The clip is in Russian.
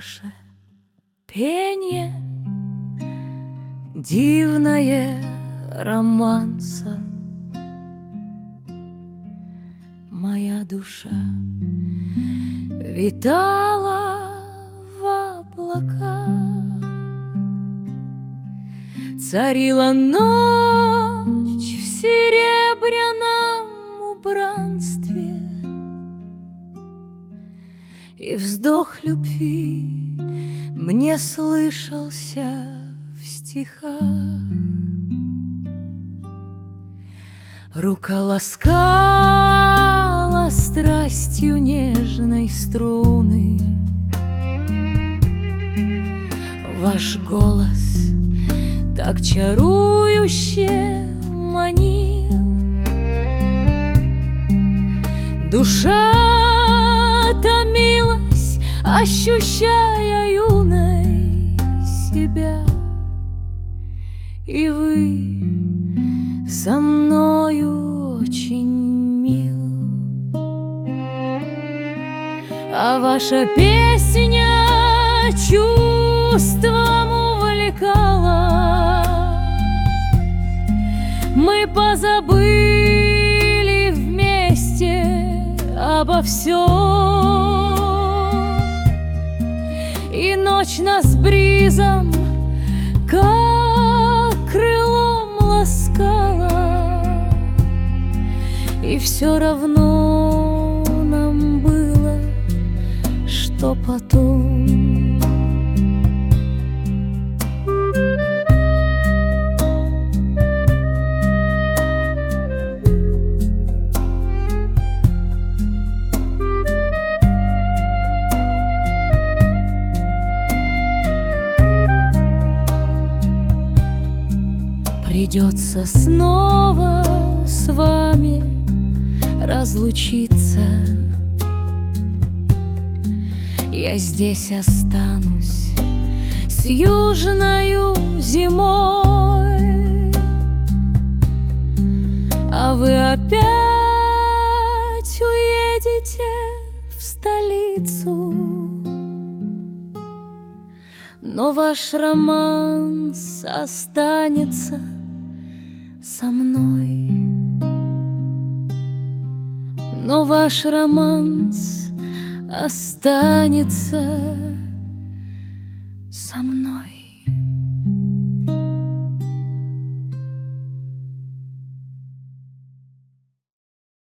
ваше пение дивное романса. Моя душа витала в облаках, царила ночь в серебряном убранстве, и вздох любви мне слышался в стихах. Рука ласкала страстью нежной струны, ваш голос так чарующе манил. Душа томилась, ощущая юной себя, и вы со мною очень мил. А ваша песня чувством увлекала, мы позабыли вместе обо всем, и ночь нас бризом как крылом ласкала, и все равно нам было, что потом. Придется снова с вами разлучиться. Я здесь останусь с южною зимой, а вы опять уедете в столицу. Но ваш романс останется со мной. Но ваш романс останется со мной.